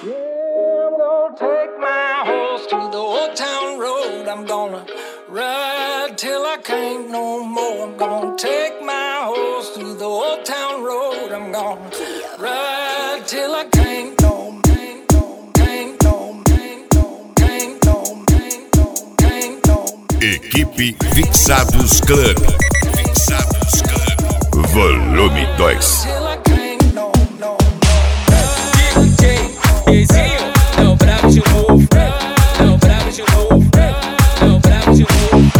I'm gonna take my horse to the old town road. I'm gonna ride till I can't no more. I'm gonna take my horse to the old town road. I'm gonna ride till I can't no more. Equipe Fixados Club. Fixados Club. Volume 2. É o brabo de novo, é o brabo de novo, é o brabo de novo.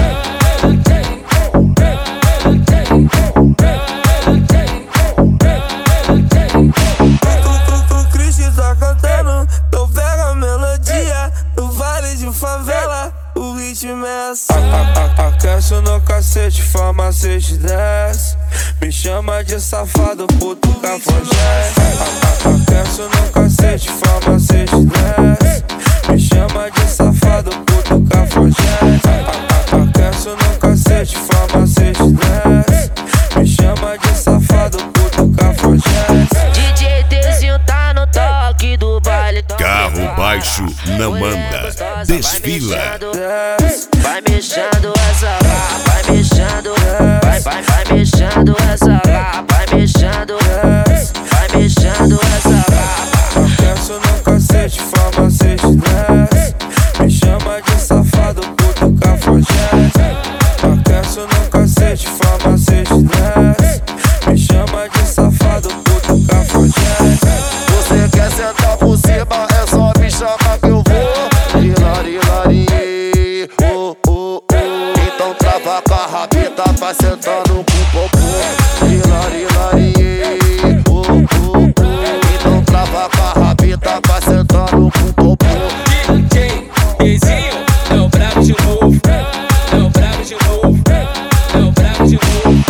O Cristo tá cantando, então pega a melodia. No vale de favela, o ritmo é assim. Aquece no cacete, farmacete desce. Me chama de safado, puto cafajeste. Aquece no cacete, farmacete desce. Me chama de safado, puto cafajeste. Aquece no cacete, farmacete desce. Me chama de safado, puto cafajeste. DJ Dezinho tá no toque do baile. Carro baixo não anda, desfila. Vai mexendo essa lá, vai mexendo, vai mexendo essa lá, vai mexendo, vai mexendo essa lá. Aquece no cacete, farmacete desce. Me chama de safado, puto cafajeste. Aquece no cacete, farmacete desce. Me chama de safado, puto cafajeste. Você quer sentar por cima, é só me chamar que eu vou. Hilari, hilari, oh, oh, oh. Então trava com a rabeta, vai sentando com o popô. Hilari, hilari, oh, oh, oh. Então trava com a rabeta, vai sentando com o popô. DJ Dezinho, é o brabo de novo, é o brabo de novo, é o brabo de novo.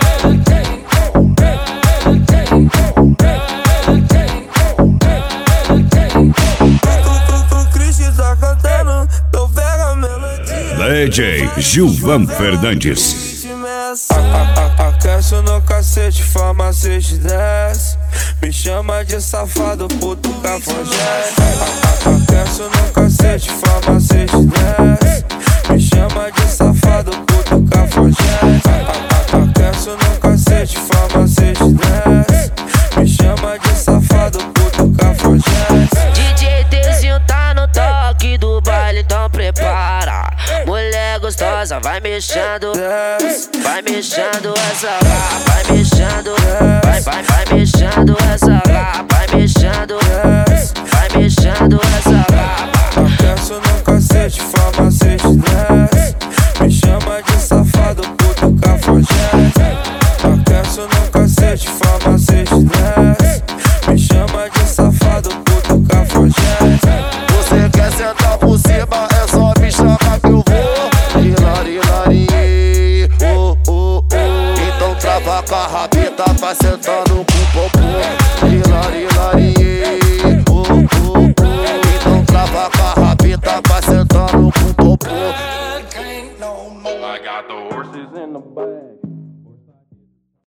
O Cristo tá cantando, então pega a melodia. DJ Gilvan Fernandes. Aquece no cacete, farmacete desce. Me chama de safado, puto cafajeste. Aquece no cacete, farmacete desce. Me chama de safado, puto cafajeste. Aquece no cacete, farmacete desce. Me chama de safado, puto cafajeste. DJ Dezinho tá no toque do baile, então prepara. Mulher gostosa, vai mexendo, vai mexendo essa lá, vai mexendo, vai mexendo essa lá, vai mexendo, vai mexendo essa lá. Aquece no cacete, farmacete desce. Me chama de safado, puto cafajeste. Aquece no cacete, farmacete desce. Me chama de safado, puto cafajeste. Você quer sentar por cima, é só me chamar que eu vou. Hilari, hilari, oh, oh, oh. Então trava com a rabeta, vai sentando